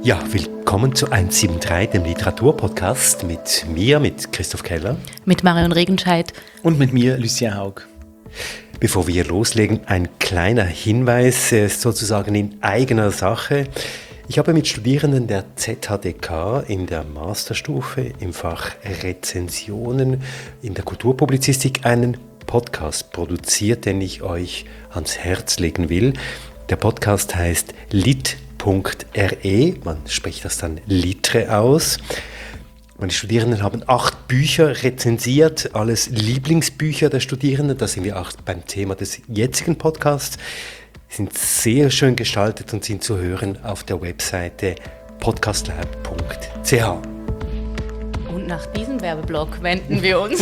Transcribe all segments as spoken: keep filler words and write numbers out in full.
Ja, willkommen zu hundertdreiundsiebzig, dem Literaturpodcast mit mir, mit Christoph Keller. Mit Marion Regenscheid. Und mit mir, Lucien Haug. Bevor wir loslegen, ein kleiner Hinweis, sozusagen in eigener Sache. Ich habe mit Studierenden der Z H D K in der Masterstufe im Fach Rezensionen in der Kulturpublizistik einen Podcast produziert, den ich euch ans Herz legen will. Der Podcast heißt lit punkt re, man spricht das dann Litre aus. Meine Studierenden haben acht Bücher rezensiert, alles Lieblingsbücher der Studierenden. Da sind wir auch beim Thema des jetzigen Podcasts. Sie sind sehr schön gestaltet und sind zu hören auf der Webseite podcastlab punkt c h. Und nach diesem Werbeblock wenden wir uns.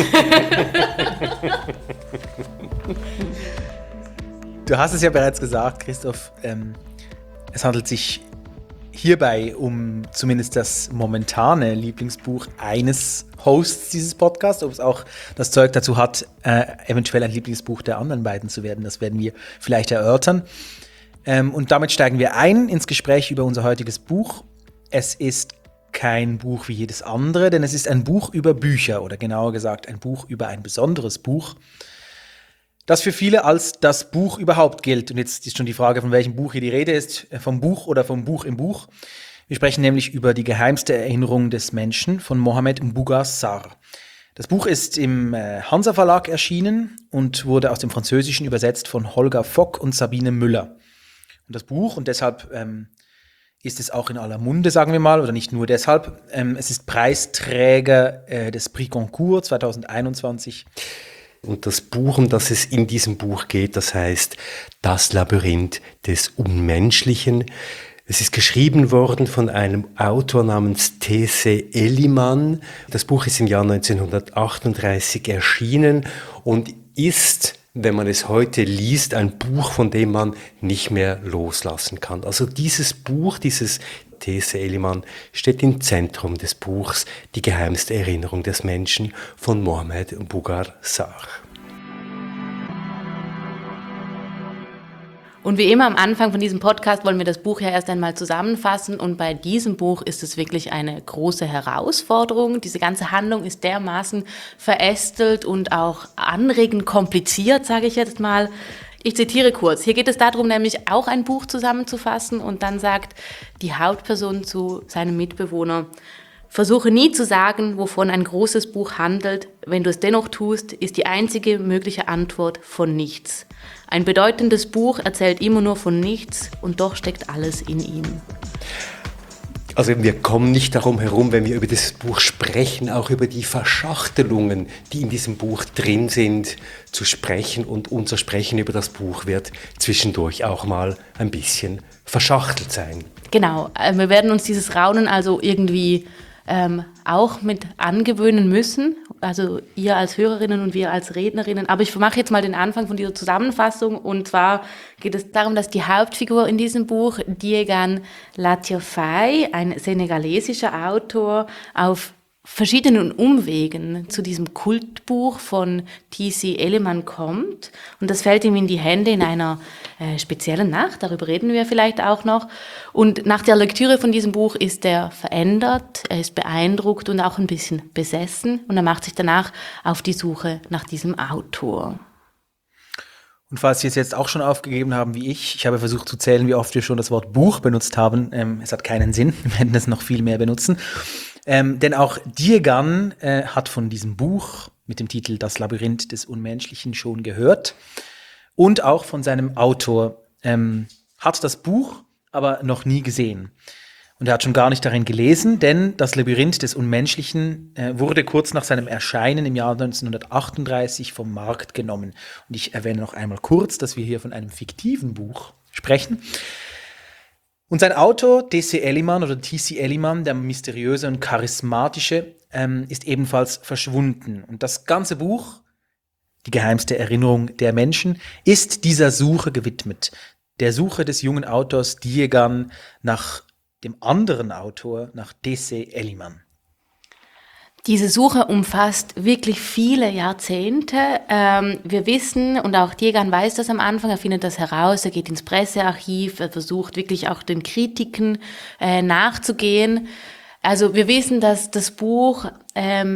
Du hast es ja bereits gesagt, Christoph, ähm, es handelt sich hierbei um zumindest das momentane Lieblingsbuch eines Hosts dieses Podcasts. Ob es auch das Zeug dazu hat, äh, eventuell ein Lieblingsbuch der anderen beiden zu werden, das werden wir vielleicht erörtern. Ähm, und damit steigen wir ein ins Gespräch über unser heutiges Buch. Es ist kein Buch wie jedes andere, denn es ist ein Buch über Bücher oder genauer gesagt ein Buch über ein besonderes Buch, das für viele als das Buch überhaupt gilt. Und jetzt ist schon die Frage, von welchem Buch hier die Rede ist, vom Buch oder vom Buch im Buch. Wir sprechen nämlich über die geheimste Erinnerung des Menschen von Mohamed Mbougar Sarr. Das Buch ist im Hansa Verlag erschienen und wurde aus dem Französischen übersetzt von Holger Fock und Sabine Müller. Und das Buch, und deshalb ähm, ist es auch in aller Munde, sagen wir mal, oder nicht nur deshalb, ähm, es ist Preisträger äh, des Prix Goncourt zwanzig einundzwanzig. Und das Buch, um das es in diesem Buch geht, das heißt Das Labyrinth des Unmenschlichen. Es ist geschrieben worden von einem Autor namens T C Elliman. Das Buch ist im Jahr neunzehnhundertachtunddreißig erschienen und ist, wenn man es heute liest, ein Buch, von dem man nicht mehr loslassen kann. Also dieses Buch, dieses T C Elliman steht im Zentrum des Buchs Die geheimste Erinnerung des Menschen von Mohamed Mbougar Sarr. Und wie immer am Anfang von diesem Podcast wollen wir das Buch ja erst einmal zusammenfassen. Und bei diesem Buch ist es wirklich eine große Herausforderung. Diese ganze Handlung ist dermaßen verästelt und auch anregend kompliziert, sage ich jetzt mal. Ich zitiere kurz. Hier geht es darum, nämlich auch ein Buch zusammenzufassen. Und dann sagt die Hauptperson zu seinem Mitbewohner: Versuche nie zu sagen, wovon ein großes Buch handelt. Wenn du es dennoch tust, ist die einzige mögliche Antwort von nichts. Ein bedeutendes Buch erzählt immer nur von nichts und doch steckt alles in ihm. Also wir kommen nicht darum herum, wenn wir über dieses Buch sprechen, auch über die Verschachtelungen, die in diesem Buch drin sind, zu sprechen. Und unser Sprechen über das Buch wird zwischendurch auch mal ein bisschen verschachtelt sein. Genau, wir werden uns dieses Raunen also irgendwie ähm, auch mit angewöhnen müssen. Also ihr als Hörerinnen und wir als Rednerinnen. Aber ich mache jetzt mal den Anfang von dieser Zusammenfassung. Und zwar geht es darum, dass die Hauptfigur in diesem Buch, Diégan Latyr Faye, ein senegalesischer Autor, auf verschiedenen Umwegen zu diesem Kultbuch von T C Elliman kommt. Und das fällt ihm in die Hände in einer äh, speziellen Nacht, darüber reden wir vielleicht auch noch. Und nach der Lektüre von diesem Buch ist er verändert, er ist beeindruckt und auch ein bisschen besessen. Und er macht sich danach auf die Suche nach diesem Autor. Und falls Sie es jetzt auch schon aufgegeben haben wie ich, ich habe versucht zu zählen, wie oft wir schon das Wort Buch benutzt haben. Ähm, es hat keinen Sinn, wir werden es noch viel mehr benutzen. Ähm, denn auch Diégan äh, hat von diesem Buch mit dem Titel Das Labyrinth des Unmenschlichen schon gehört und auch von seinem Autor, ähm, hat das Buch aber noch nie gesehen. Und er hat schon gar nicht darin gelesen, denn Das Labyrinth des Unmenschlichen äh, wurde kurz nach seinem Erscheinen im Jahr neunzehnhundertachtunddreißig vom Markt genommen. Und ich erwähne noch einmal kurz, dass wir hier von einem fiktiven Buch sprechen. Und sein Autor, T C Elliman oder T C Elliman, der mysteriöse und charismatische, ähm, ist ebenfalls verschwunden. Und das ganze Buch, Die geheimste Erinnerung der Menschen, ist dieser Suche gewidmet. Der Suche des jungen Autors Diégan nach dem anderen Autor, nach T C Elliman. Diese Suche umfasst wirklich viele Jahrzehnte. Ähm, wir wissen, und auch Diegan weiß das am Anfang, er findet das heraus, er geht ins Pressearchiv, er versucht wirklich auch den Kritiken äh, nachzugehen. Also wir wissen, dass das Buch ähm,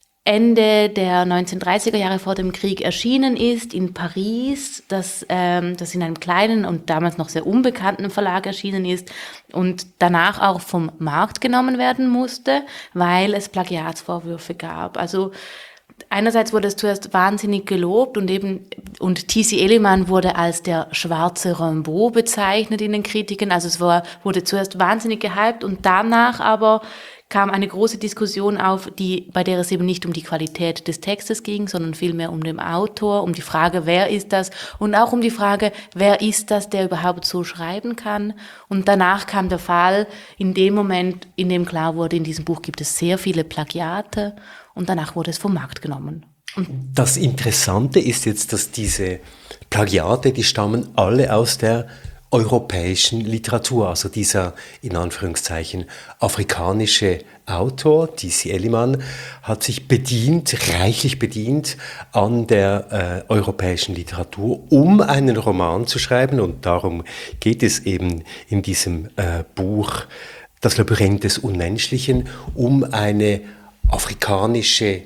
Ende der neunzehnhundertdreißiger Jahre vor dem Krieg erschienen ist in Paris, dass ähm, das in einem kleinen und damals noch sehr unbekannten Verlag erschienen ist und danach auch vom Markt genommen werden musste, weil es Plagiatsvorwürfe gab. Also einerseits wurde es zuerst wahnsinnig gelobt und eben und T C Elliman wurde als der schwarze Rimbaud bezeichnet in den Kritiken. Also es war, wurde zuerst wahnsinnig gehypt und danach aber kam eine große Diskussion auf, die, bei der es eben nicht um die Qualität des Textes ging, sondern vielmehr um den Autor, um die Frage, wer ist das? Und auch um die Frage, wer ist das, der überhaupt so schreiben kann? Und danach kam der Fall, in dem Moment, in dem klar wurde, in diesem Buch gibt es sehr viele Plagiate und danach wurde es vom Markt genommen. Und das Interessante ist jetzt, dass diese Plagiate, die stammen alle aus der europäischen Literatur, also dieser, in Anführungszeichen, afrikanische Autor, T C Elliman, hat sich bedient, reichlich bedient an der äh, europäischen Literatur, um einen Roman zu schreiben, und darum geht es eben in diesem äh, Buch Das Labyrinth des Unmenschlichen, um eine afrikanische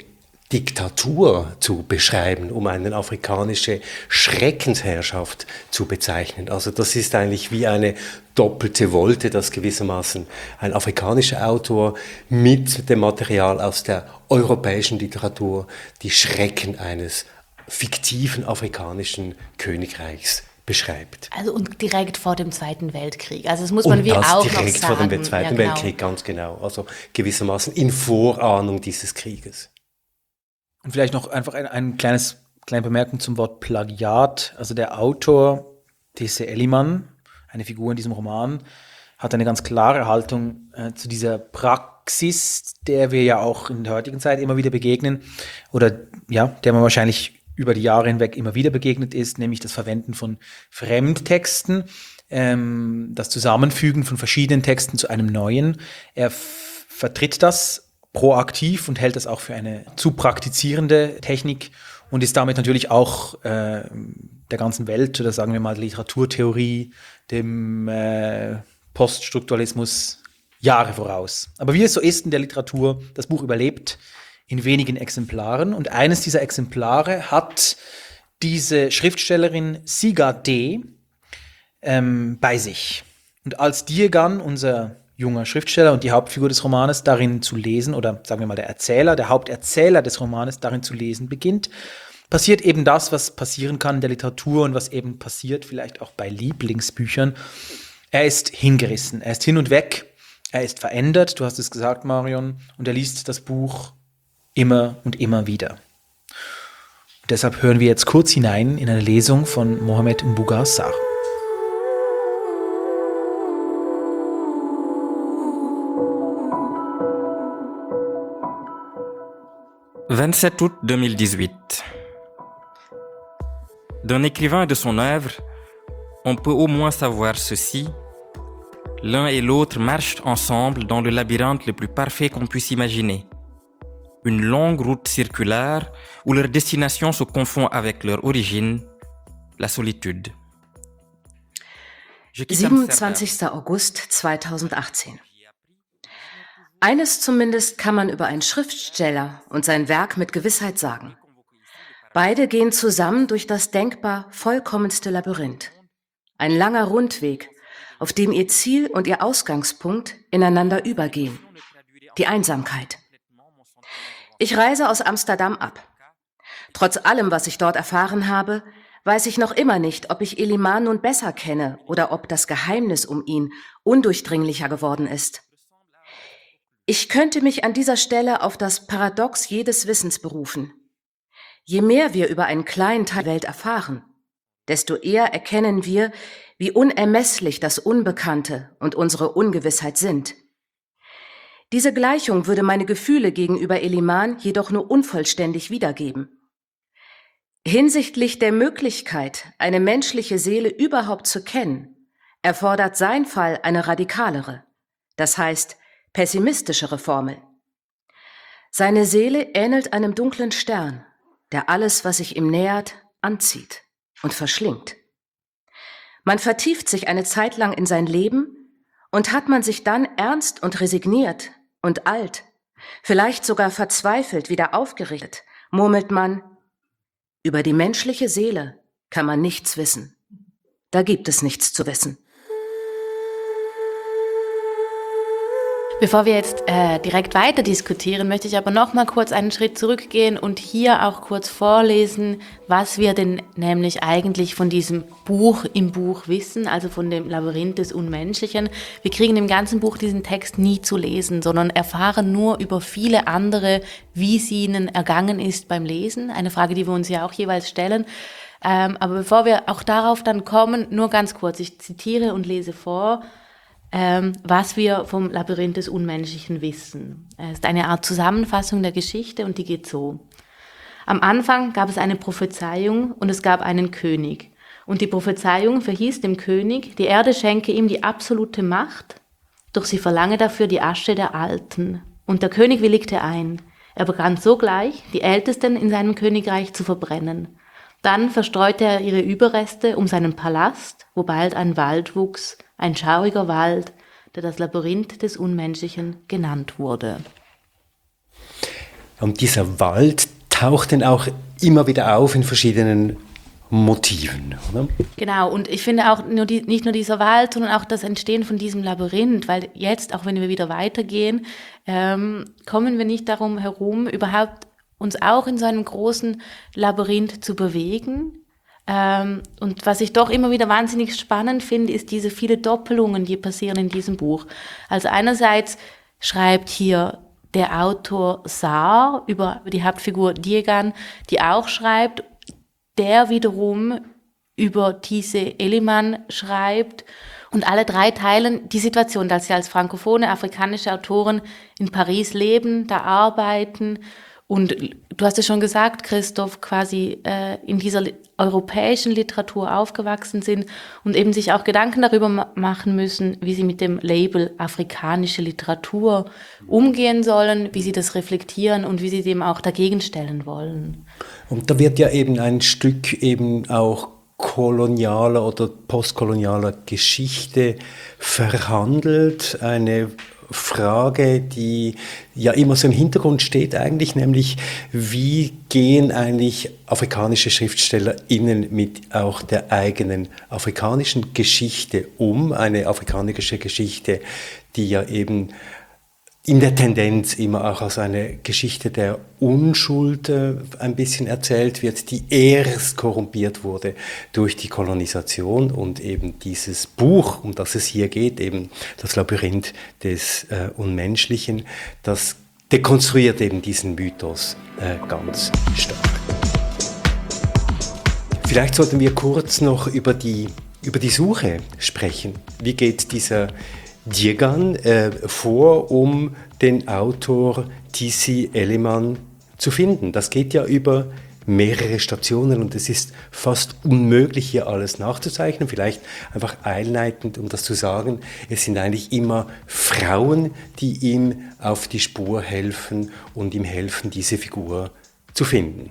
Diktatur zu beschreiben, um eine afrikanische Schreckensherrschaft zu bezeichnen. Also das ist eigentlich wie eine doppelte Wolte, dass gewissermaßen ein afrikanischer Autor mit dem Material aus der europäischen Literatur die Schrecken eines fiktiven afrikanischen Königreichs beschreibt. Also und direkt vor dem Zweiten Weltkrieg. Also das muss man und wie das auch direkt noch sagen. vor dem Zweiten ja, genau. Weltkrieg, ganz genau. Also gewissermaßen in Vorahnung dieses Krieges. Und vielleicht noch einfach ein, ein kleines, kleine Bemerkung zum Wort Plagiat. Also der Autor, T C Elliman, eine Figur in diesem Roman, hat eine ganz klare Haltung äh, zu dieser Praxis, der wir ja auch in der heutigen Zeit immer wieder begegnen, oder ja, der man wahrscheinlich über die Jahre hinweg immer wieder begegnet ist, nämlich das Verwenden von Fremdtexten, ähm, das Zusammenfügen von verschiedenen Texten zu einem neuen. Er f- vertritt das proaktiv und hält das auch für eine zu praktizierende Technik und ist damit natürlich auch äh, der ganzen Welt, oder sagen wir mal der Literaturtheorie, dem äh, Poststrukturalismus Jahre voraus. Aber wie es so ist in der Literatur, das Buch überlebt in wenigen Exemplaren, und eines dieser Exemplare hat diese Schriftstellerin Siga D. Ähm, bei sich. Und als Diegan, unser junger Schriftsteller und die Hauptfigur des Romanes, darin zu lesen, oder sagen wir mal der Erzähler, der Haupterzähler des Romanes darin zu lesen beginnt, passiert eben das, was passieren kann in der Literatur und was eben passiert vielleicht auch bei Lieblingsbüchern. Er ist hingerissen, er ist hin und weg, er ist verändert, du hast es gesagt, Marion, und er liest das Buch immer und immer wieder. Und deshalb hören wir jetzt kurz hinein in eine Lesung von Mohamed Mbougar Sarr. vingt-sept août deux mille dix-huit. D'un écrivain et de son œuvre, on peut au moins savoir ceci: l'un et l'autre marchent ensemble dans le labyrinthe le plus parfait qu'on puisse imaginer. Une longue route circulaire où leur destination se confond avec leur origine, la solitude. siebenundzwanzigster August zweitausendachtzehn. Eines zumindest kann man über einen Schriftsteller und sein Werk mit Gewissheit sagen. Beide gehen zusammen durch das denkbar vollkommenste Labyrinth. Ein langer Rundweg, auf dem ihr Ziel und ihr Ausgangspunkt ineinander übergehen. Die Einsamkeit. Ich reise aus Amsterdam ab. Trotz allem, was ich dort erfahren habe, weiß ich noch immer nicht, ob ich Elliman nun besser kenne oder ob das Geheimnis um ihn undurchdringlicher geworden ist. Ich könnte mich an dieser Stelle auf das Paradox jedes Wissens berufen. Je mehr wir über einen kleinen Teil der Welt erfahren, desto eher erkennen wir, wie unermesslich das Unbekannte und unsere Ungewissheit sind. Diese Gleichung würde meine Gefühle gegenüber Elliman jedoch nur unvollständig wiedergeben. Hinsichtlich der Möglichkeit, eine menschliche Seele überhaupt zu kennen, erfordert sein Fall eine radikalere, das heißt pessimistischere Formel. Seine Seele ähnelt einem dunklen Stern, der alles, was sich ihm nähert, anzieht und verschlingt. Man vertieft sich eine Zeit lang in sein Leben und hat man sich dann ernst und resigniert und alt, vielleicht sogar verzweifelt wieder aufgerichtet, murmelt man, über die menschliche Seele kann man nichts wissen. Da gibt es nichts zu wissen. Bevor wir jetzt äh, direkt weiter diskutieren, möchte ich aber noch mal kurz einen Schritt zurückgehen und hier auch kurz vorlesen, was wir denn nämlich eigentlich von diesem Buch im Buch wissen, also von dem Labyrinth des Unmenschlichen. Wir kriegen im ganzen Buch diesen Text nie zu lesen, sondern erfahren nur über viele andere, wie es ihnen ergangen ist beim Lesen. Eine Frage, die wir uns ja auch jeweils stellen. Ähm, aber bevor wir auch darauf dann kommen, nur ganz kurz, ich zitiere und lese vor, Ähm, was wir vom Labyrinth des Unmenschlichen wissen. Es ist eine Art Zusammenfassung der Geschichte und die geht so. Am Anfang gab es eine Prophezeiung und es gab einen König. Und die Prophezeiung verhieß dem König, die Erde schenke ihm die absolute Macht, doch sie verlange dafür die Asche der Alten. Und der König willigte ein. Er begann sogleich, die Ältesten in seinem Königreich zu verbrennen. Dann verstreute er ihre Überreste um seinen Palast, wo bald ein Wald wuchs, ein schauriger Wald, der das Labyrinth des Unmenschlichen genannt wurde. Und dieser Wald taucht dann auch immer wieder auf in verschiedenen Motiven, oder? Genau, und ich finde auch nur die, nicht nur dieser Wald, sondern auch das Entstehen von diesem Labyrinth, weil jetzt, auch wenn wir wieder weitergehen, ähm, kommen wir nicht darum herum, überhaupt uns auch in so einem großen Labyrinth zu bewegen. Ähm, und was ich doch immer wieder wahnsinnig spannend finde, ist diese viele Doppelungen, die passieren in diesem Buch. Also einerseits schreibt hier der Autor Saar über die Hauptfigur Diegan, die auch schreibt, der wiederum über Tise Eliman schreibt. Und alle drei teilen die Situation, dass sie als frankophone afrikanische Autoren in Paris leben, da arbeiten. Und du hast es schon gesagt, Christoph, quasi äh, in dieser li- europäischen Literatur aufgewachsen sind und eben sich auch Gedanken darüber ma- machen müssen, wie sie mit dem Label afrikanische Literatur umgehen sollen, wie sie das reflektieren und wie sie dem auch dagegen stellen wollen. Und da wird ja eben ein Stück eben auch kolonialer oder postkolonialer Geschichte verhandelt, eine Frage, die ja immer so im Hintergrund steht eigentlich, nämlich wie gehen eigentlich afrikanische SchriftstellerInnen mit auch der eigenen afrikanischen Geschichte um, eine afrikanische Geschichte, die ja eben in der Tendenz immer auch als eine Geschichte der Unschuld äh, ein bisschen erzählt wird, die erst korrumpiert wurde durch die Kolonisation und eben dieses Buch, um das es hier geht, eben das Labyrinth des äh, Unmenschlichen, das dekonstruiert eben diesen Mythos äh, ganz stark. Vielleicht sollten wir kurz noch über die, über die Suche sprechen. Wie geht dieser Diegan äh, vor, um den Autor Tise Eliman zu finden. Das geht ja über mehrere Stationen und es ist fast unmöglich, hier alles nachzuzeichnen. Vielleicht einfach einleitend, um das zu sagen, es sind eigentlich immer Frauen, die ihm auf die Spur helfen und ihm helfen, diese Figur zu finden.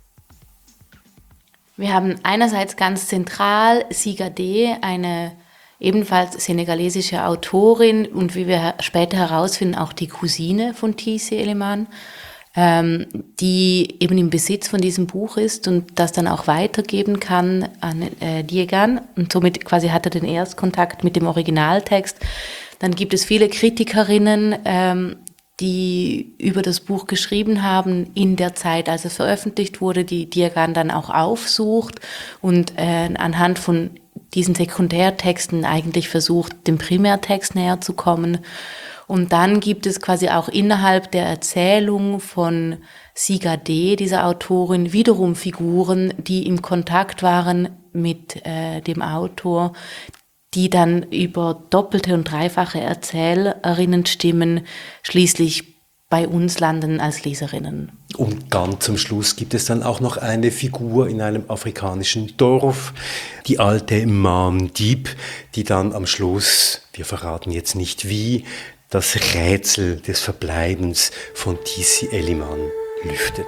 Wir haben einerseits ganz zentral Siga D, eine ebenfalls senegalesische Autorin und wie wir später herausfinden, auch die Cousine von Tise Eliman, ähm, die eben im Besitz von diesem Buch ist und das dann auch weitergeben kann an äh, Diegan. Und somit quasi hat er den Erstkontakt mit dem Originaltext. Dann gibt es viele Kritikerinnen, ähm, die über das Buch geschrieben haben in der Zeit, als es veröffentlicht wurde, die Diegan dann auch aufsucht und äh, anhand von diesen Sekundärtexten eigentlich versucht, dem Primärtext näher zu kommen. Und dann gibt es quasi auch innerhalb der Erzählung von Siga D, dieser Autorin, wiederum Figuren, die im Kontakt waren mit äh, dem Autor, die dann über doppelte und dreifache Erzählerinnenstimmen schließlich bei uns landen als Leserinnen. Und ganz zum Schluss gibt es dann auch noch eine Figur in einem afrikanischen Dorf, die alte Mam Diep, die dann am Schluss, wir verraten jetzt nicht wie, das Rätsel des Verbleibens von Tissi Elliman lüftet.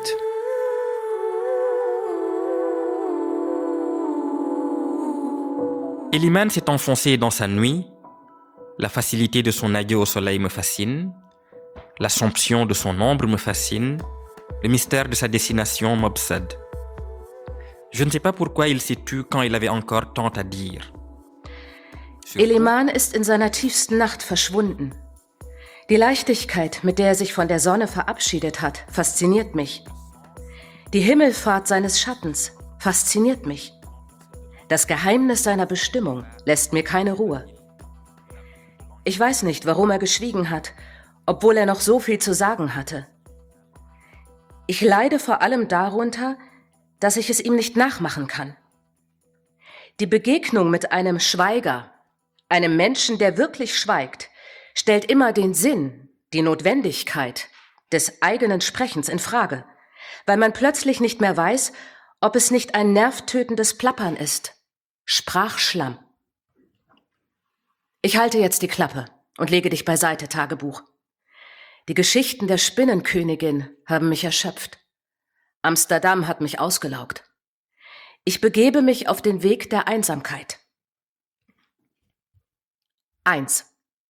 Elliman s'est enfoncé dans sa nuit. La facilité de son adieu au soleil me fascine. L'assomption de son ombre me fascine. Le mystère de sa destination m'obsède. Je ne sais pas pourquoi il s'est tu quand il avait encore tant à dire. Elliman ist in seiner tiefsten Nacht verschwunden. Die Leichtigkeit, mit der er sich von der Sonne verabschiedet hat, fasziniert mich. Die Himmelfahrt seines Schattens fasziniert mich. Das Geheimnis seiner Bestimmung lässt mir keine Ruhe. Ich weiß nicht, warum er geschwiegen hat, obwohl er noch so viel zu sagen hatte. Ich leide vor allem darunter, dass ich es ihm nicht nachmachen kann. Die Begegnung mit einem Schweiger, einem Menschen, der wirklich schweigt, stellt immer den Sinn, die Notwendigkeit des eigenen Sprechens in Frage, weil man plötzlich nicht mehr weiß, ob es nicht ein nervtötendes Plappern ist. Sprachschlamm. Ich halte jetzt die Klappe und lege dich beiseite, Tagebuch. Die Geschichten der Spinnenkönigin haben mich erschöpft. Amsterdam hat mich ausgelaugt. Ich begebe mich auf den Weg der Einsamkeit. eins.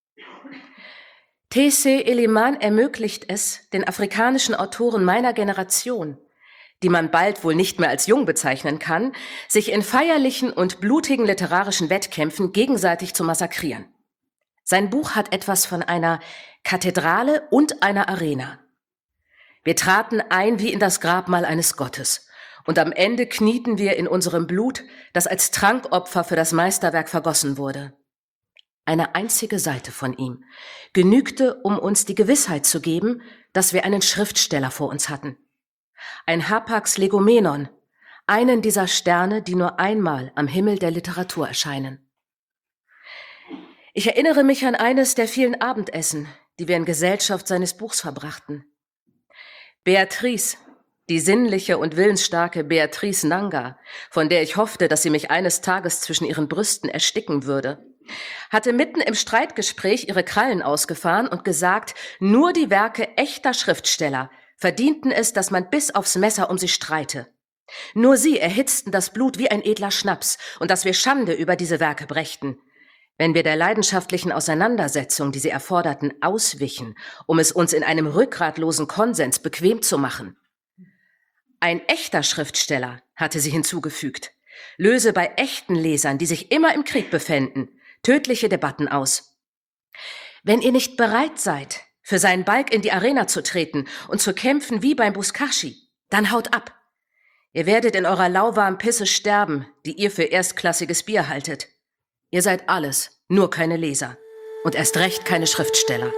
Tissi Elliman ermöglicht es, den afrikanischen Autoren meiner Generation, die man bald wohl nicht mehr als jung bezeichnen kann, sich in feierlichen und blutigen literarischen Wettkämpfen gegenseitig zu massakrieren. Sein Buch hat etwas von einer Kathedrale und einer Arena. Wir traten ein wie in das Grabmal eines Gottes, und am Ende knieten wir in unserem Blut, das als Trankopfer für das Meisterwerk vergossen wurde. Eine einzige Seite von ihm genügte, um uns die Gewissheit zu geben, dass wir einen Schriftsteller vor uns hatten. Ein Hapax Legomenon, einen dieser Sterne, die nur einmal am Himmel der Literatur erscheinen. Ich erinnere mich an eines der vielen Abendessen, die wir in Gesellschaft seines Buchs verbrachten. Beatrice, die sinnliche und willensstarke Beatrice Nanga, von der ich hoffte, dass sie mich eines Tages zwischen ihren Brüsten ersticken würde, hatte mitten im Streitgespräch ihre Krallen ausgefahren und gesagt, nur die Werke echter Schriftsteller verdienten es, dass man bis aufs Messer um sie streite. Nur sie erhitzten das Blut wie ein edler Schnaps und dass wir Schande über diese Werke brächten, wenn wir der leidenschaftlichen Auseinandersetzung, die sie erforderten, auswichen, um es uns in einem rückgratlosen Konsens bequem zu machen. Ein echter Schriftsteller, hatte sie hinzugefügt, löse bei echten Lesern, die sich immer im Krieg befänden, tödliche Debatten aus. Wenn ihr nicht bereit seid, für seinen Balg in die Arena zu treten und zu kämpfen wie beim Buzkashi, dann haut ab. Ihr werdet in eurer lauwarmen Pisse sterben, die ihr für erstklassiges Bier haltet. Ihr seid alles, nur keine Leser und erst recht keine Schriftsteller.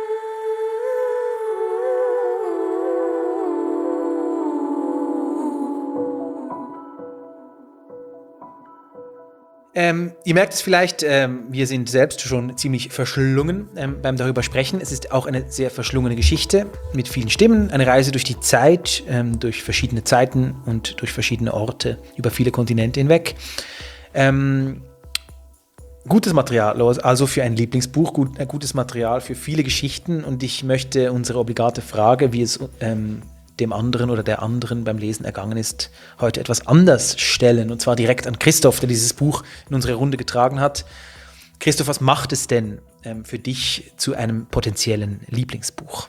Ähm, ihr merkt es vielleicht, ähm, wir sind selbst schon ziemlich verschlungen ähm, beim darüber sprechen. Es ist auch eine sehr verschlungene Geschichte mit vielen Stimmen, eine Reise durch die Zeit, ähm, durch verschiedene Zeiten und durch verschiedene Orte, über viele Kontinente hinweg. Ähm, gutes Material, also für ein Lieblingsbuch, gut, äh, gutes Material für viele Geschichten, und ich möchte unsere obligate Frage, wie es ähm, dem anderen oder der anderen beim Lesen ergangen ist, heute etwas anders stellen, und zwar direkt an Christoph, der dieses Buch in unsere Runde getragen hat. Christoph, was macht es denn ähm, für dich zu einem potenziellen Lieblingsbuch?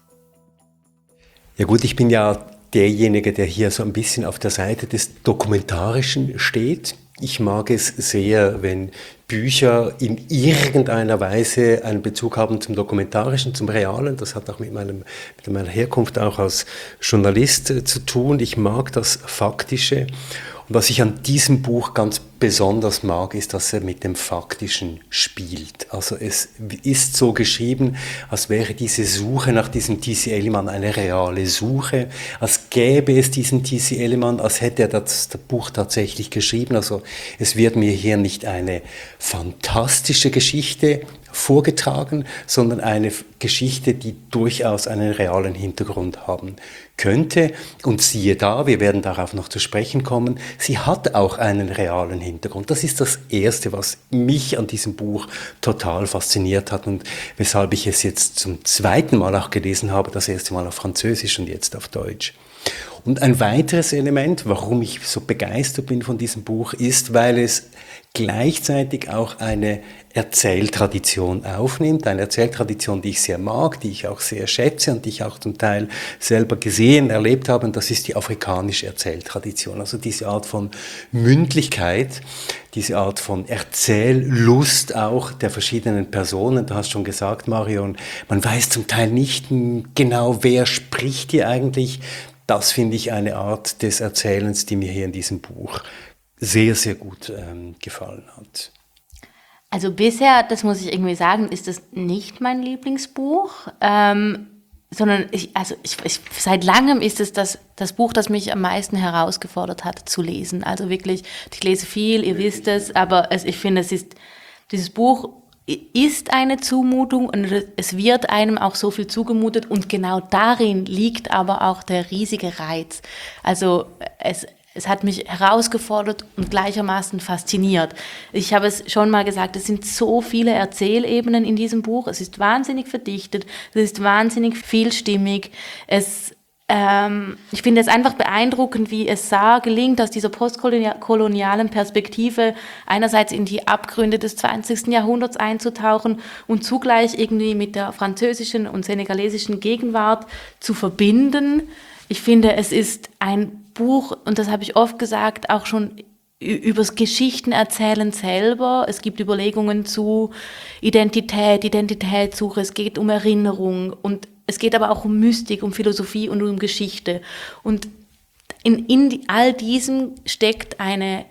Ja gut, ich bin ja derjenige, der hier so ein bisschen auf der Seite des Dokumentarischen steht. Ich mag es sehr, wenn Bücher in irgendeiner Weise einen Bezug haben zum Dokumentarischen, zum Realen. Das hat auch mit, meinem, mit meiner Herkunft auch als Journalist äh, zu tun. Ich mag das Faktische. Und was ich an diesem Buch ganz besonders mag, ist, dass er mit dem Faktischen spielt. Also es ist so geschrieben, als wäre diese Suche nach diesem Tissi Elliman eine reale Suche, als gäbe es diesen Tissi Elliman, als hätte er das, das Buch tatsächlich geschrieben. Also es wird mir hier nicht eine fantastische Geschichte vorgetragen, sondern eine Geschichte, die durchaus einen realen Hintergrund haben könnte. Und siehe da, wir werden darauf noch zu sprechen kommen, sie hat auch einen realen Hintergrund. Das ist das Erste, was mich an diesem Buch total fasziniert hat und weshalb ich es jetzt zum zweiten Mal auch gelesen habe, das erste Mal auf Französisch und jetzt auf Deutsch. Und ein weiteres Element, warum ich so begeistert bin von diesem Buch, ist, weil es gleichzeitig auch eine Erzähltradition aufnimmt, eine Erzähltradition, die ich sehr mag, die ich auch sehr schätze und die ich auch zum Teil selber gesehen, erlebt habe, und das ist die afrikanische Erzähltradition, also diese Art von Mündlichkeit, diese Art von Erzähllust auch der verschiedenen Personen. Du hast schon gesagt, Marion, man weiß zum Teil nicht genau, wer spricht hier eigentlich. Das finde ich eine Art des Erzählens, die mir hier in diesem Buch sehr, sehr gut ähm, gefallen hat. Also bisher, das muss ich irgendwie sagen, ist das nicht mein Lieblingsbuch, ähm, sondern ich, also ich, ich, seit langem ist es das, das Buch, das mich am meisten herausgefordert hat zu lesen. Also wirklich, ich lese viel, ihr wisst es, aber es, ich finde, es ist, dieses Buch ist eine Zumutung und es wird einem auch so viel zugemutet und genau darin liegt aber auch der riesige Reiz. Also es Es hat mich herausgefordert und gleichermaßen fasziniert. Ich habe es schon mal gesagt, es sind so viele Erzählebenen in diesem Buch. Es ist wahnsinnig verdichtet, es ist wahnsinnig vielstimmig. Es, ähm, ich finde es einfach beeindruckend, wie es Saar gelingt, aus dieser postkolonialen Perspektive einerseits in die Abgründe des zwanzigsten Jahrhunderts einzutauchen und zugleich irgendwie mit der französischen und senegalesischen Gegenwart zu verbinden. Ich finde, es ist ein Buch, und das habe ich oft gesagt, auch schon übers Geschichtenerzählen selber. Es gibt Überlegungen zu Identität, Identitätssuche, es geht um Erinnerung und es geht aber auch um Mystik, um Philosophie und um Geschichte. Und in, in all diesem steckt eine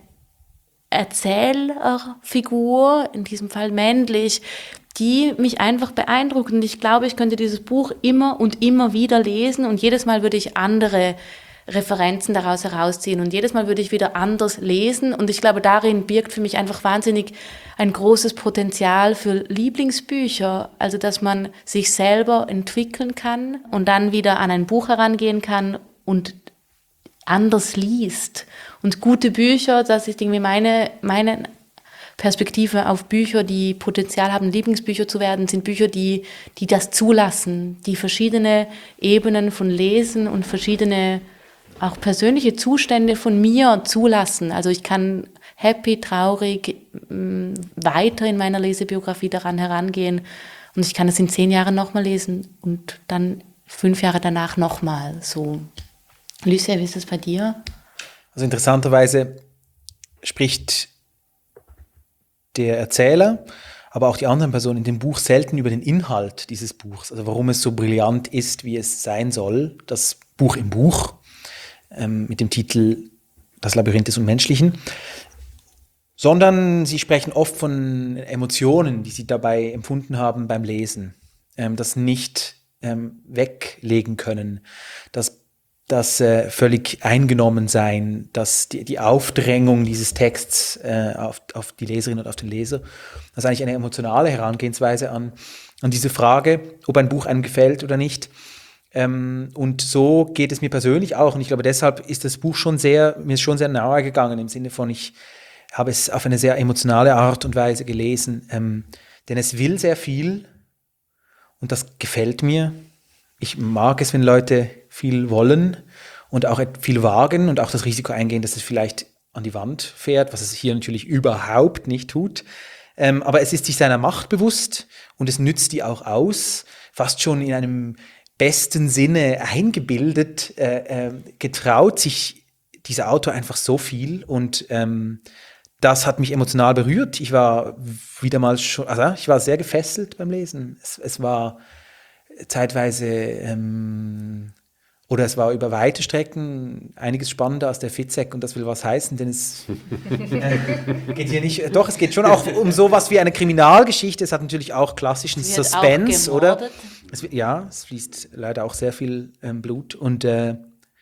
Erzählerfigur, in diesem Fall männlich, die mich einfach beeindruckt. Und ich glaube, ich könnte dieses Buch immer und immer wieder lesen und jedes Mal würde ich andere Referenzen daraus herausziehen und jedes Mal würde ich wieder anders lesen und ich glaube, darin birgt für mich einfach wahnsinnig ein großes Potenzial für Lieblingsbücher, also dass man sich selber entwickeln kann und dann wieder an ein Buch herangehen kann und anders liest. Und gute Bücher, das ist irgendwie meine, meine Perspektive auf Bücher, die Potenzial haben, Lieblingsbücher zu werden, sind Bücher, die, die das zulassen, die verschiedene Ebenen von Lesen und verschiedene auch persönliche Zustände von mir zulassen. Also ich kann happy, traurig weiter in meiner Lesebiografie daran herangehen und ich kann es in zehn Jahren nochmal lesen und dann fünf Jahre danach nochmal. So. Lucia, wie ist das bei dir? Also interessanterweise spricht der Erzähler, aber auch die anderen Personen in dem Buch selten über den Inhalt dieses Buchs, also warum es so brillant ist, wie es sein soll, das Buch im Buch, ähm, mit dem Titel Das Labyrinth des Unmenschlichen, sondern sie sprechen oft von Emotionen, die sie dabei empfunden haben beim Lesen, ähm, das nicht ähm, weglegen können, das das äh, völlig eingenommen sein, dass die, die Aufdrängung dieses Texts äh, auf, auf die Leserin und auf den Leser, das ist eigentlich eine emotionale Herangehensweise an, an diese Frage, ob ein Buch einem gefällt oder nicht. Ähm, und so geht es mir persönlich auch. Und ich glaube, deshalb ist das Buch schon sehr, mir ist schon sehr nahe gegangen, im Sinne von, ich habe es auf eine sehr emotionale Art und Weise gelesen. Ähm, denn es will sehr viel und das gefällt mir. Ich mag es, wenn Leute viel wollen und auch viel wagen und auch das Risiko eingehen, dass es vielleicht an die Wand fährt, was es hier natürlich überhaupt nicht tut. Ähm, aber es ist sich seiner Macht bewusst und es nützt die auch aus, fast schon in einem besten Sinne eingebildet, äh, äh, getraut sich dieser Autor einfach so viel und ähm, das hat mich emotional berührt. Ich war wieder mal schon, also ich war sehr gefesselt beim Lesen. Es, es war zeitweise ähm, oder es war über weite Strecken einiges spannender als der Fitzek und das will was heißen, denn es äh, geht hier nicht, doch, es geht schon auch um sowas wie eine Kriminalgeschichte, es hat natürlich auch klassischen Suspense, oder? Es, ja, es fließt leider auch sehr viel ähm, Blut und äh,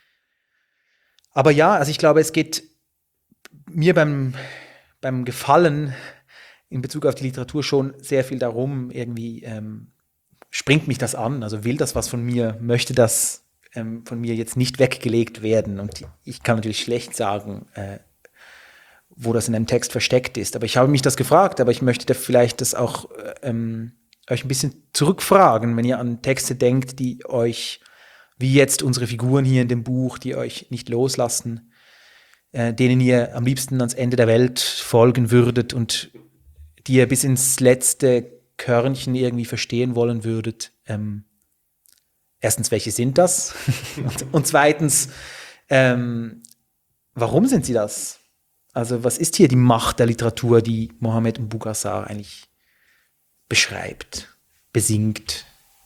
aber ja, also ich glaube, es geht mir beim, beim Gefallen in Bezug auf die Literatur schon sehr viel darum, irgendwie ähm, springt mich das an, also will das was von mir, möchte das ähm, von mir jetzt nicht weggelegt werden. Und ich kann natürlich schlecht sagen, äh, wo das in einem Text versteckt ist. Aber ich habe mich das gefragt, aber ich möchte da vielleicht das auch ähm, euch ein bisschen zurückfragen, wenn ihr an Texte denkt, die euch, wie jetzt unsere Figuren hier in dem Buch, die euch nicht loslassen, äh, denen ihr am liebsten ans Ende der Welt folgen würdet und die ihr bis ins letzte Körnchen irgendwie verstehen wollen würdet. Ähm, erstens, welche sind das? und, und zweitens, ähm, warum sind sie das? Also was ist hier die Macht der Literatur, die Mohamed Mbougar eigentlich beschreibt, besingt?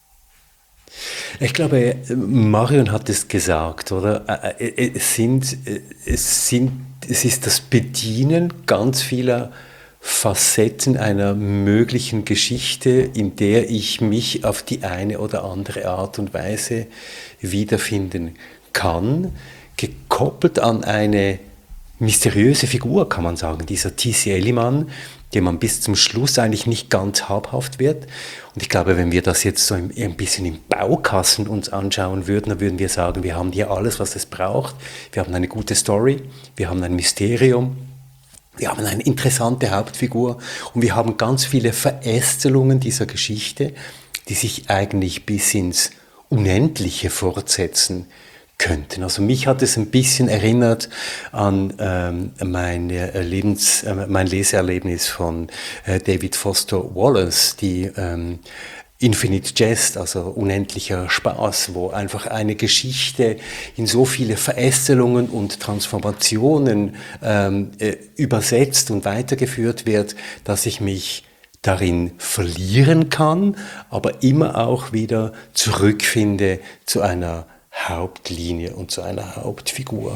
Ich glaube, Marion hat es gesagt, oder? Es sind, es sind, es ist das Bedienen ganz vieler Facetten einer möglichen Geschichte, in der ich mich auf die eine oder andere Art und Weise wiederfinden kann, gekoppelt an eine mysteriöse Figur, kann man sagen, dieser T C Eliman, dem man bis zum Schluss eigentlich nicht ganz habhaft wird. Und ich glaube, wenn wir das jetzt so ein bisschen im Baukasten uns anschauen würden, dann würden wir sagen, wir haben hier alles, was es braucht. Wir haben eine gute Story, wir haben ein Mysterium, wir haben eine interessante Hauptfigur und wir haben ganz viele Verästelungen dieser Geschichte, die sich eigentlich bis ins Unendliche fortsetzen könnten. Also mich hat es ein bisschen erinnert an ähm, mein, Lebens, äh, mein Leseerlebnis von äh, David Foster Wallace, die ähm, Infinite Jest, also unendlicher Spaß, wo einfach eine Geschichte in so viele Verästelungen und Transformationen ähm, äh, übersetzt und weitergeführt wird, dass ich mich darin verlieren kann, aber immer auch wieder zurückfinde zu einer Hauptlinie und zu einer Hauptfigur.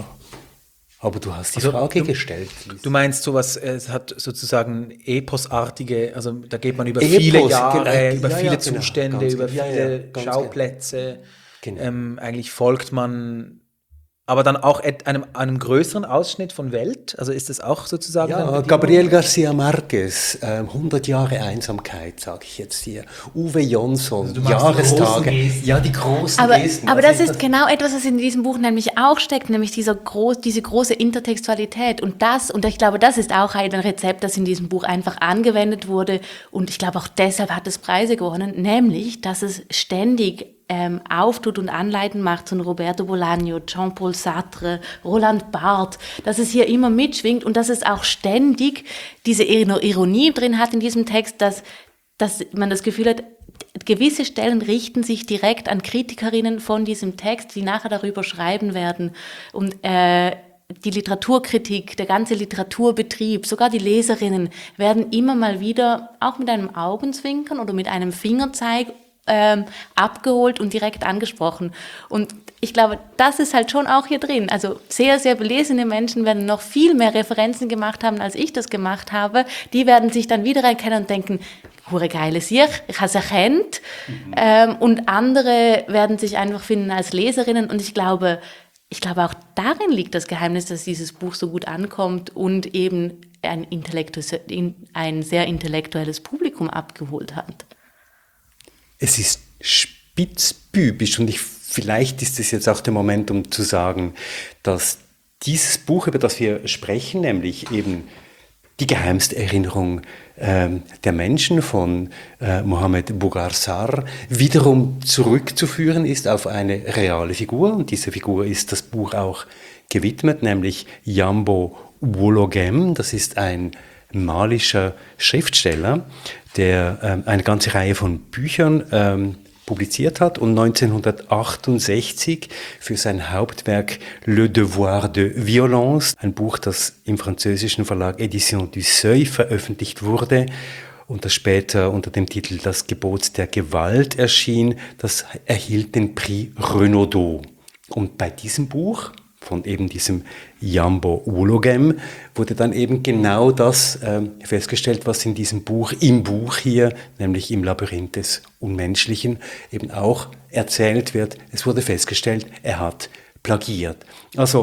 Aber du hast die also, Frage du, gestellt. Du meinst sowas, es hat sozusagen eposartige, also da geht man über Epos, viele Jahre, genau. über Ja, viele ja, genau. Zustände, Ganz über genau. viele Ja, ja, Schauplätze. Genau. Ähm, eigentlich folgt man, aber dann auch einem, einem größeren Ausschnitt von Welt. Also ist das auch sozusagen... Ja, Gabriel García Márquez, äh, hundert Jahre Einsamkeit, sage ich jetzt hier. Uwe Jonsson, also Jahrestage. Ja, die großen aber, Gesten. Aber Was das ist das? genau etwas, was in diesem Buch nämlich auch steckt, nämlich dieser groß, diese große Intertextualität. Und das, und ich glaube, das ist auch ein Rezept, das in diesem Buch einfach angewendet wurde. Und ich glaube, auch deshalb hat es Preise gewonnen, nämlich, dass es ständig Ähm, auftut und Anleiten macht von Roberto Bolaño, Jean-Paul Sartre, Roland Barthes, dass es hier immer mitschwingt und dass es auch ständig diese Ironie drin hat in diesem Text, dass, dass man das Gefühl hat, gewisse Stellen richten sich direkt an Kritikerinnen von diesem Text, die nachher darüber schreiben werden. Und äh, die Literaturkritik, der ganze Literaturbetrieb, sogar die Leserinnen werden immer mal wieder auch mit einem Augenzwinkern oder mit einem Fingerzeig Ähm, abgeholt und direkt angesprochen. Und ich glaube, das ist halt schon auch hier drin. Also sehr, sehr belesene Menschen werden noch viel mehr Referenzen gemacht haben, als ich das gemacht habe. Die werden sich dann wieder erkennen und denken, hure geile Sicht, ich habe es erkannt. Mhm. Ähm, und andere werden sich einfach finden als Leserinnen. Und ich glaube, ich glaube, auch darin liegt das Geheimnis, dass dieses Buch so gut ankommt und eben ein, intellektu- ein sehr intellektuelles Publikum abgeholt hat. Es ist spitzbübisch und ich, vielleicht ist es jetzt auch der Moment, um zu sagen, dass dieses Buch, über das wir sprechen, nämlich eben die geheimste Erinnerung ähm, der Menschen von äh, Mohamed Mbougar Sarr, wiederum zurückzuführen ist auf eine reale Figur. Und diese Figur ist das Buch auch gewidmet, nämlich Yambo Woologem. Das ist ein malischer Schriftsteller, der ähm, eine ganze Reihe von Büchern ähm, publiziert hat und neunzehnhundertachtundsechzig für sein Hauptwerk Le Devoir de Violence, ein Buch, das im französischen Verlag Édition du Seuil veröffentlicht wurde und das später unter dem Titel Das Gebot der Gewalt erschien, das erhielt den Prix Renaudot. Und bei diesem Buch von eben diesem Yambo Woologem wurde dann eben genau das äh, festgestellt, was in diesem Buch, im Buch hier, nämlich im Labyrinth des Unmenschlichen, eben auch erzählt wird. Es wurde festgestellt, er hat plagiert. Also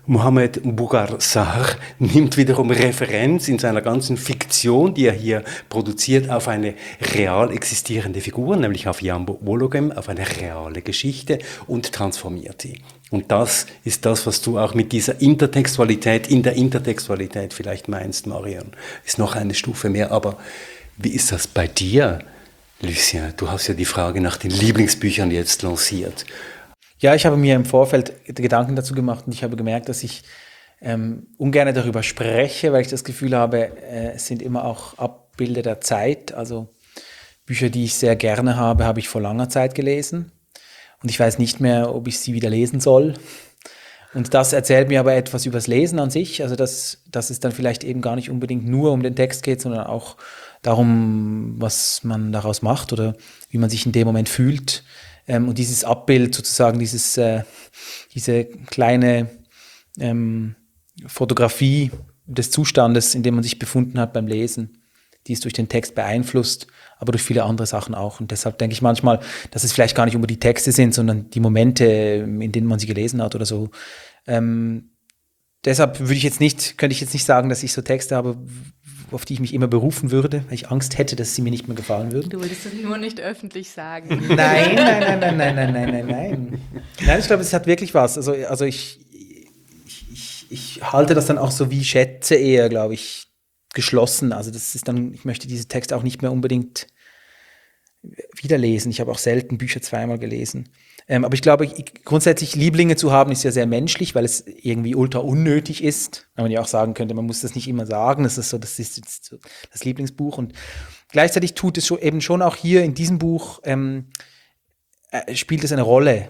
Mohamed Mbougar Sarr nimmt wiederum Referenz in seiner ganzen Fiktion, die er hier produziert, auf eine real existierende Figur, nämlich auf Jambo Wologem, auf eine reale Geschichte und transformiert sie. Und das ist das, was du auch mit dieser Intertextualität, in der Intertextualität vielleicht meinst, Marion. Ist noch eine Stufe mehr, aber wie ist das bei dir, Lucien? Du hast ja die Frage nach den Lieblingsbüchern jetzt lanciert. Ja, ich habe mir im Vorfeld Gedanken dazu gemacht und ich habe gemerkt, dass ich ähm, ungern darüber spreche, weil ich das Gefühl habe, äh, es sind immer auch Abbilder der Zeit. Also Bücher, die ich sehr gerne habe, habe ich vor langer Zeit gelesen und ich weiß nicht mehr, ob ich sie wieder lesen soll. Und das erzählt mir aber etwas über das Lesen an sich, also dass, dass es dann vielleicht eben gar nicht unbedingt nur um den Text geht, sondern auch darum, was man daraus macht oder wie man sich in dem Moment fühlt. Ähm, und dieses Abbild sozusagen, dieses, äh, diese kleine ähm, Fotografie des Zustandes, in dem man sich befunden hat beim Lesen, die ist durch den Text beeinflusst, aber durch viele andere Sachen auch. Und deshalb denke ich manchmal, dass es vielleicht gar nicht nur die Texte sind, sondern die Momente, in denen man sie gelesen hat oder so. Ähm, deshalb würde ich jetzt nicht, könnte ich jetzt nicht sagen, dass ich so Texte habe, auf die ich mich immer berufen würde, weil ich Angst hätte, dass sie mir nicht mehr gefallen würden. Du wolltest das nur nicht öffentlich sagen. Nein, nein, nein, nein, nein, nein, nein, nein, nein. Nein, ich glaube, es hat wirklich was. Also, also ich, ich, ich, ich halte das dann auch so wie Schätze eher, glaube ich, geschlossen. Also das ist dann, ich möchte diese Texte auch nicht mehr unbedingt wiederlesen. Ich habe auch selten Bücher zweimal gelesen. Ähm, aber ich glaube, ich, grundsätzlich Lieblinge zu haben, ist ja sehr menschlich, weil es irgendwie ultra unnötig ist. Weil man ja auch sagen könnte, man muss das nicht immer sagen. Das ist so, das ist jetzt so das Lieblingsbuch. Und gleichzeitig tut es schon, eben schon auch hier in diesem Buch, ähm, äh, spielt es eine Rolle.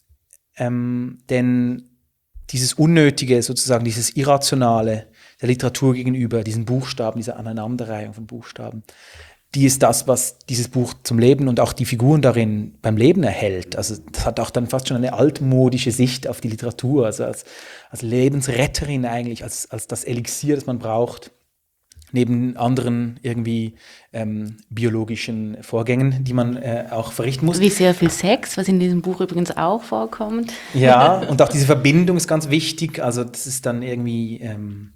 Ähm, denn dieses Unnötige, sozusagen dieses Irrationale der Literatur gegenüber, diesen Buchstaben, dieser Aneinanderreihung von Buchstaben, die ist das, was dieses Buch zum Leben und auch die Figuren darin beim Leben erhält. Also das hat auch dann fast schon eine altmodische Sicht auf die Literatur, also als, als Lebensretterin eigentlich, als, als das Elixier, das man braucht, neben anderen irgendwie ähm, biologischen Vorgängen, die man äh, auch verrichten muss. Wie sehr viel Sex, was in diesem Buch übrigens auch vorkommt. Ja, und auch diese Verbindung ist ganz wichtig, also das ist dann irgendwie ähm,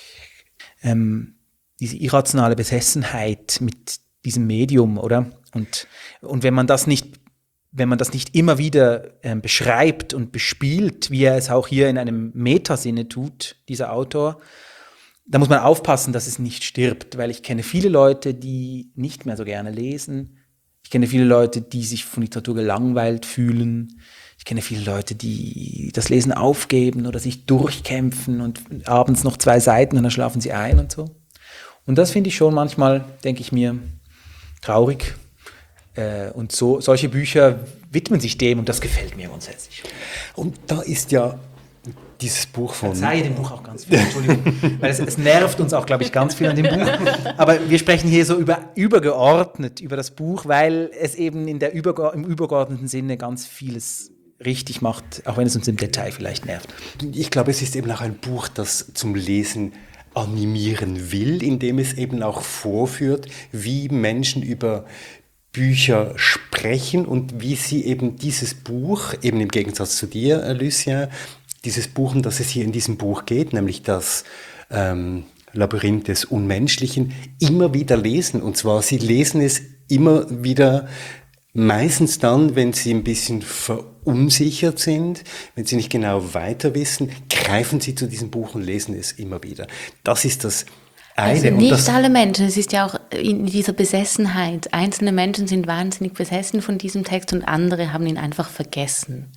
ähm, diese irrationale Besessenheit mit diesem Medium, oder? Und, und wenn man das nicht, wenn man das nicht immer wieder ähm, beschreibt und bespielt, wie er es auch hier in einem Metasinne tut, dieser Autor, da muss man aufpassen, dass es nicht stirbt, weil ich kenne viele Leute, die nicht mehr so gerne lesen. Ich kenne viele Leute, die sich von Literatur gelangweilt fühlen. Ich kenne viele Leute, die das Lesen aufgeben oder sich durchkämpfen und abends noch zwei Seiten und dann schlafen sie ein und so. Und das finde ich schon manchmal, denke ich mir, traurig. Äh, und so, solche Bücher widmen sich dem und das gefällt mir grundsätzlich. Und da ist ja dieses Buch von... Verzeihe dem Buch auch ganz viel, Entschuldigung. Weil es, es nervt uns auch, glaube ich, ganz viel an dem Buch. Aber wir sprechen hier so über, übergeordnet über das Buch, weil es eben in der Überge- im übergeordneten Sinne ganz vieles richtig macht, auch wenn es uns im Detail vielleicht nervt. Ich glaube, es ist eben auch ein Buch, das zum Lesen animieren will, indem es eben auch vorführt, wie Menschen über Bücher sprechen und wie sie eben dieses Buch, eben im Gegensatz zu dir, Lucien, dieses Buch, um das es hier in diesem Buch geht, nämlich das ähm, Labyrinth des Unmenschlichen, immer wieder lesen. Und zwar, sie lesen es immer wieder, meistens dann, wenn sie ein bisschen verunsichert sind, wenn sie nicht genau weiter wissen, greifen sie zu diesem Buch und lesen es immer wieder. Das ist das eine. Also nicht und das, alle Menschen, es ist ja auch in dieser Besessenheit. Einzelne Menschen sind wahnsinnig besessen von diesem Text und andere haben ihn einfach vergessen.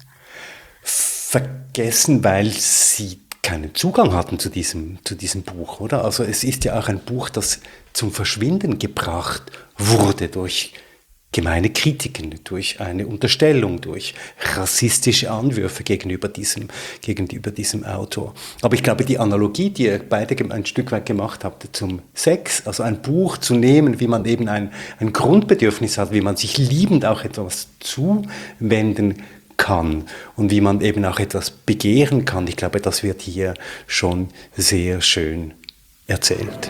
Vergessen, weil sie keinen Zugang hatten zu diesem, zu diesem Buch, oder? Also es ist ja auch ein Buch, das zum Verschwinden gebracht wurde durch gemeine Kritiken, durch eine Unterstellung, durch rassistische Anwürfe gegenüber diesem, gegenüber diesem Autor. Aber ich glaube, die Analogie, die ihr beide ein Stück weit gemacht habt zum Sex, also ein Buch zu nehmen, wie man eben ein, ein Grundbedürfnis hat, wie man sich liebend auch etwas zuwenden kann und wie man eben auch etwas begehren kann, ich glaube, das wird hier schon sehr schön erzählt.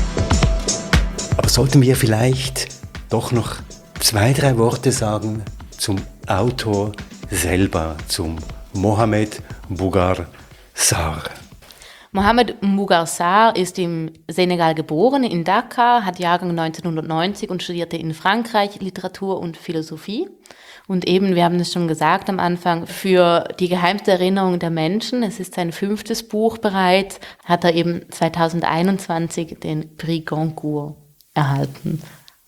Aber sollten wir vielleicht doch noch zwei, drei Worte sagen zum Autor selber, zum Mohamed Mbougar Sarr. Mohamed Mbougar Sarr ist im Senegal geboren, in Dakar, hat Jahrgang neunzehnhundertneunzig und studierte in Frankreich Literatur und Philosophie. Und eben, wir haben es schon gesagt am Anfang, für die geheimste Erinnerung der Menschen, es ist sein fünftes Buch bereits, hat er eben zweitausendeinundzwanzig den Prix Goncourt erhalten.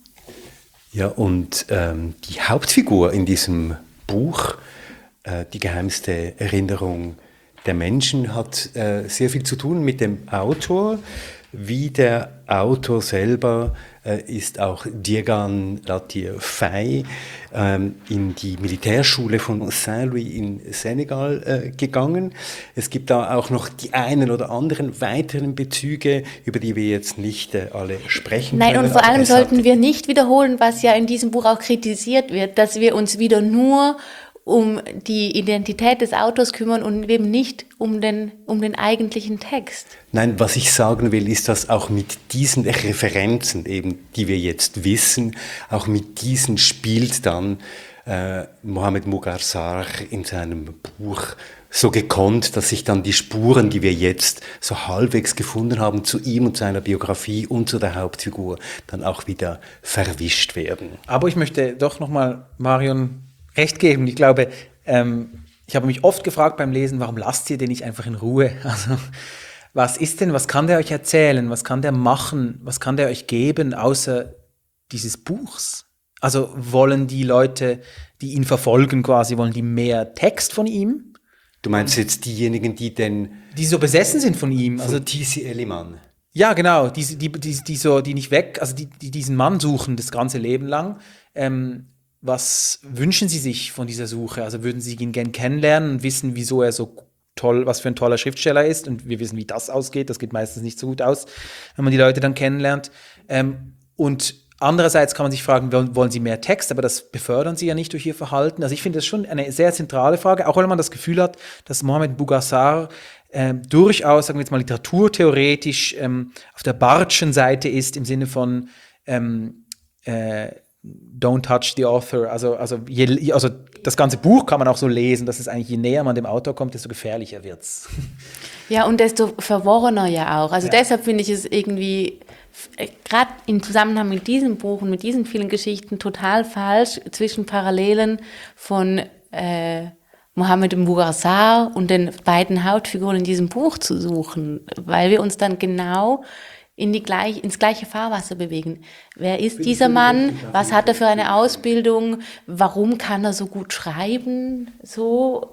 Ja, und ähm, die Hauptfigur in diesem Buch, äh, die geheimste Erinnerung der Menschen, hat äh, sehr viel zu tun mit dem Autor. Wie der Autor selber äh, ist auch Diégan Latyr Faye ähm, in die Militärschule von Saint-Louis in Senegal äh, gegangen. Es gibt da auch noch die einen oder anderen weiteren Bezüge, über die wir jetzt nicht äh, alle sprechen Nein, können. und vor allem es hat- sollten wir nicht wiederholen, was ja in diesem Buch auch kritisiert wird, dass wir uns wieder nur um die Identität des Autors kümmern und eben nicht um den, um den eigentlichen Text. Nein, was ich sagen will, ist, dass auch mit diesen Referenzen, eben, die wir jetzt wissen, auch mit diesen spielt dann äh, Mohamed Mbougar Sarr in seinem Buch so gekonnt, dass sich dann die Spuren, die wir jetzt so halbwegs gefunden haben, zu ihm und seiner Biografie und zu der Hauptfigur, dann auch wieder verwischt werden. Aber ich möchte doch nochmal Marion recht geben. Ich glaube, ähm, ich habe mich oft gefragt beim Lesen, warum lasst ihr den nicht einfach in Ruhe? Also, was ist denn, was kann der euch erzählen? Was kann der machen? Was kann der euch geben, außer dieses Buchs? Also wollen die Leute, die ihn verfolgen quasi, wollen die mehr Text von ihm? Du meinst jetzt diejenigen, die den Die so besessen sind von ihm? Also also T C Eliman. ja, genau, die, die, die, die, so, die nicht weg, also die, die diesen Mann suchen das ganze Leben lang. Ähm, was wünschen Sie sich von dieser Suche? Also würden Sie ihn gern kennenlernen und wissen, wieso er so toll, was für ein toller Schriftsteller ist? Und wir wissen, wie das ausgeht. Das geht meistens nicht so gut aus, wenn man die Leute dann kennenlernt. Ähm, und andererseits kann man sich fragen, wollen, wollen Sie mehr Text? Aber das befördern Sie ja nicht durch Ihr Verhalten. Also ich finde das schon eine sehr zentrale Frage, auch wenn man das Gefühl hat, dass Mohamed Mbougar Sarr ähm, durchaus, sagen wir jetzt mal literaturtheoretisch, ähm, auf der Barthschen Seite ist, im Sinne von ähm, äh, Don't touch the author. Also, also, je, also das ganze Buch kann man auch so lesen, dass es eigentlich, je näher man dem Autor kommt, desto gefährlicher wird's. Ja, und desto verworrener ja auch. Also Ja. deshalb finde ich es irgendwie, gerade im Zusammenhang mit diesem Buch und mit diesen vielen Geschichten, total falsch, zwischen Parallelen von äh, Mohamed Mbougar Sarr und den beiden Hauptfiguren in diesem Buch zu suchen, weil wir uns dann genau in die gleich, ins gleiche Fahrwasser bewegen. Wer ist dieser Mann? Was hat er für eine Ausbildung? Warum kann er so gut schreiben? So.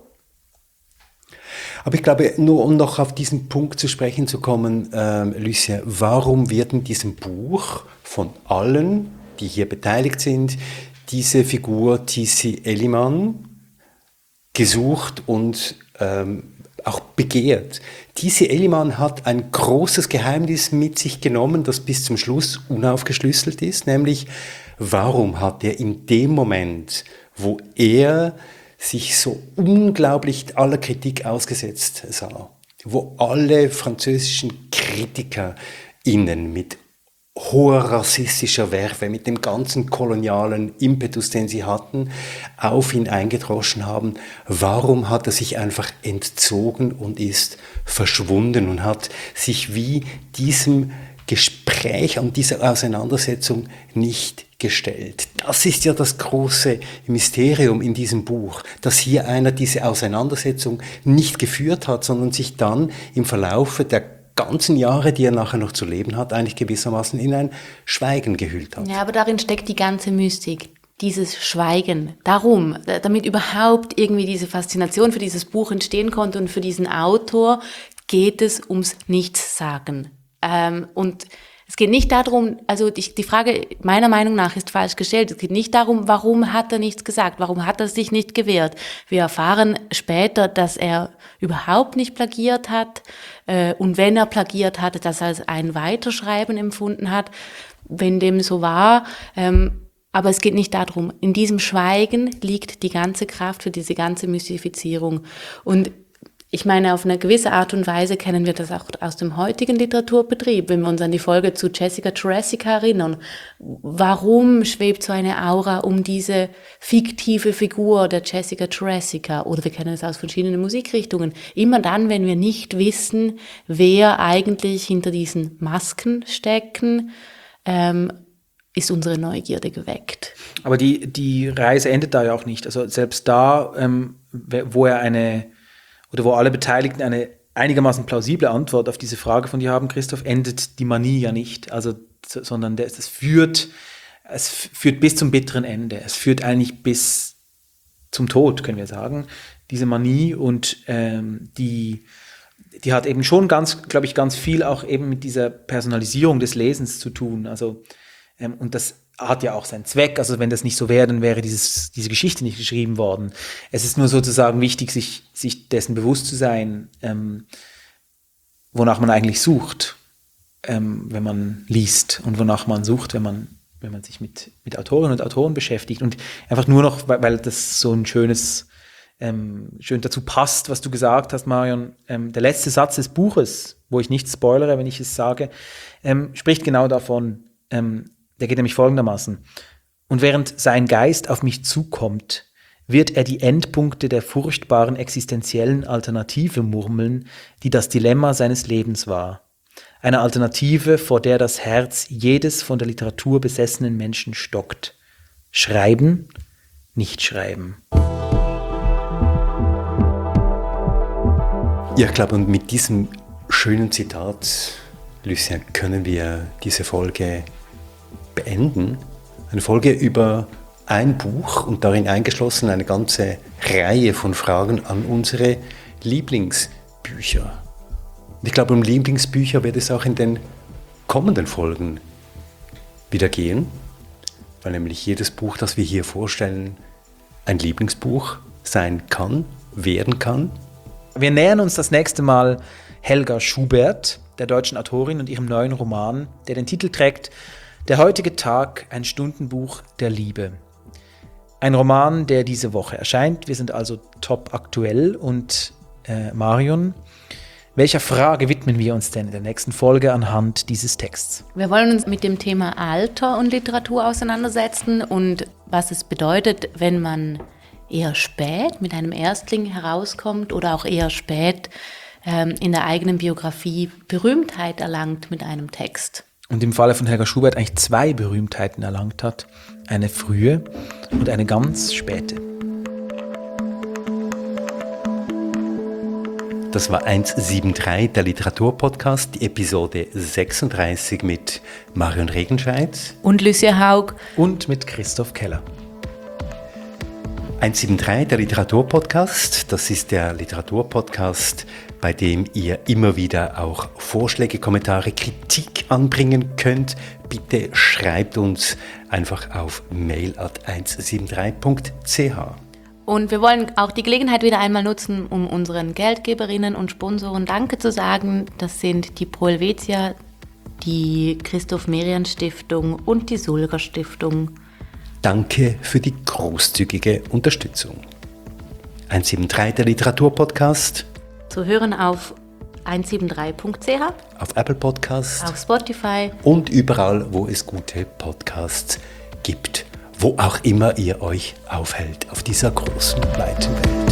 Aber ich glaube, nur um noch auf diesen Punkt zu sprechen zu kommen, ähm, Lucien, warum wird in diesem Buch von allen, die hier beteiligt sind, diese Figur T C Eliman gesucht und ähm, auch begehrt? T C Eliman hat ein großes Geheimnis mit sich genommen, das bis zum Schluss unaufgeschlüsselt ist, nämlich warum hat er in dem Moment, wo er sich so unglaublich aller Kritik ausgesetzt sah, wo alle französischen KritikerInnen mit hoher rassistischer Werfe, mit dem ganzen kolonialen Impetus, den sie hatten, auf ihn eingedroschen haben. Warum hat er sich einfach entzogen und ist verschwunden und hat sich wie diesem Gespräch und dieser Auseinandersetzung nicht gestellt? Das ist ja das große Mysterium in diesem Buch, dass hier einer diese Auseinandersetzung nicht geführt hat, sondern sich dann im Verlaufe der ganzen Jahre, die er nachher noch zu leben hat, eigentlich gewissermaßen in ein Schweigen gehüllt hat. Ja, aber darin steckt die ganze Mystik, dieses Schweigen. Darum, damit überhaupt irgendwie diese Faszination für dieses Buch entstehen konnte und für diesen Autor, geht es ums Nichtssagen. Ähm, und es geht nicht darum, also die, die Frage meiner Meinung nach ist falsch gestellt. Es geht nicht darum, warum hat er nichts gesagt, warum hat er sich nicht gewehrt. Wir erfahren später, dass er überhaupt nicht plagiert hat äh, und wenn er plagiert hatte, dass er als ein Weiterschreiben empfunden hat, wenn dem so war. Ähm, aber es geht nicht darum. In diesem Schweigen liegt die ganze Kraft für diese ganze Mystifizierung. Und ich meine, auf eine gewisse Art und Weise kennen wir das auch aus dem heutigen Literaturbetrieb, wenn wir uns an die Folge zu Jessica Jurassica erinnern. Warum schwebt so eine Aura um diese fiktive Figur der Jessica Jurassica? Oder wir kennen es aus verschiedenen Musikrichtungen. Immer dann, wenn wir nicht wissen, wer eigentlich hinter diesen Masken stecken, ähm, ist unsere Neugierde geweckt. Aber die, die Reise endet da ja auch nicht. Also selbst da, ähm, wo er eine oder wo alle Beteiligten eine einigermaßen plausible Antwort auf diese Frage von dir haben, Christoph, endet die Manie ja nicht. Also, sondern das, das führt, es führt bis zum bitteren Ende. Es führt eigentlich bis zum Tod, können wir sagen. Diese Manie und ähm, die, die hat eben schon ganz, glaube ich, ganz viel auch eben mit dieser Personalisierung des Lesens zu tun. Also, ähm, und das hat ja auch seinen Zweck. Also wenn das nicht so wäre, dann wäre dieses, diese Geschichte nicht geschrieben worden. Es ist nur sozusagen wichtig, sich, sich dessen bewusst zu sein, ähm, wonach man eigentlich sucht, ähm, wenn man liest und wonach man sucht, wenn man, wenn man sich mit, mit Autorinnen und Autoren beschäftigt. Und einfach nur noch, weil, weil das so ein schönes, ähm, schön dazu passt, was du gesagt hast, Marion. Ähm, der letzte Satz des Buches, wo ich nicht spoilere, wenn ich es sage, ähm, spricht genau davon. Ähm, Der geht nämlich folgendermaßen. Und während sein Geist auf mich zukommt, wird er die Endpunkte der furchtbaren existenziellen Alternative murmeln, die das Dilemma seines Lebens war. Eine Alternative, vor der das Herz jedes von der Literatur besessenen Menschen stockt. Schreiben, nicht schreiben. Ja, ich glaube, und mit diesem schönen Zitat, Lucien, können wir diese Folge beenden. Eine Folge über ein Buch und darin eingeschlossen eine ganze Reihe von Fragen an unsere Lieblingsbücher. Und ich glaube, um Lieblingsbücher wird es auch in den kommenden Folgen wieder gehen, weil nämlich jedes Buch, das wir hier vorstellen, ein Lieblingsbuch sein kann, werden kann. Wir nähern uns das nächste Mal Helga Schubert, der deutschen Autorin, und ihrem neuen Roman, der den Titel trägt Der heutige Tag, ein Stundenbuch der Liebe. Ein Roman, der diese Woche erscheint. Wir sind also top aktuell. Und äh, Marion, welcher Frage widmen wir uns denn in der nächsten Folge anhand dieses Texts? Wir wollen uns mit dem Thema Alter und Literatur auseinandersetzen und was es bedeutet, wenn man eher spät mit einem Erstling herauskommt oder auch eher spät ähm, in der eigenen Biografie Berühmtheit erlangt mit einem Text. Und im Falle von Helga Schubert eigentlich zwei Berühmtheiten erlangt hat. Eine frühe und eine ganz späte. Das war hundertdreiundsiebzig, der Literaturpodcast, die Episode sechsunddreißig mit Marion Regenscheidt und Lucia Haug und mit Christoph Keller. hundertdreiundsiebzig, der Literaturpodcast, das ist der Literaturpodcast, bei dem ihr immer wieder auch Vorschläge, Kommentare, Kritik anbringen könnt. Bitte schreibt uns einfach auf mail at hundertdreiundsiebzig punkt c h. Und wir wollen auch die Gelegenheit wieder einmal nutzen, um unseren Geldgeberinnen und Sponsoren Danke zu sagen. Das sind die Pro Helvetia, die Christoph-Merian-Stiftung und die Sulger-Stiftung. Danke für die großzügige Unterstützung. hundertdreiundsiebzig, der Literaturpodcast. Zu hören auf hundertdreiundsiebzig punkt c h, auf Apple Podcasts, auf Spotify und überall, wo es gute Podcasts gibt, wo auch immer ihr euch aufhält auf dieser großen, weiten Welt.